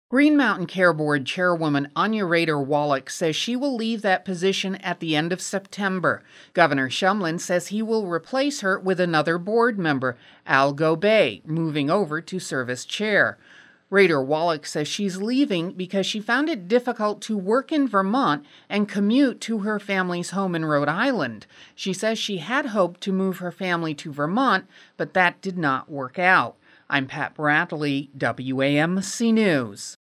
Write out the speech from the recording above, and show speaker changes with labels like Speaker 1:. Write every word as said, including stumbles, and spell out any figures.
Speaker 1: Green Mountain Care Board Chairwoman Anya Rader Wallach says she will leave that position at the end of September. Governor Shumlin says he will replace her with another board member, Al Gobey, moving over to serve as chair. Rader Wallach says she's leaving because she found it difficult to work in Vermont and commute to her family's home in Rhode Island. She says she had hoped to move her family to Vermont, but that did not work out. I'm Pat Bradley, W A M C News.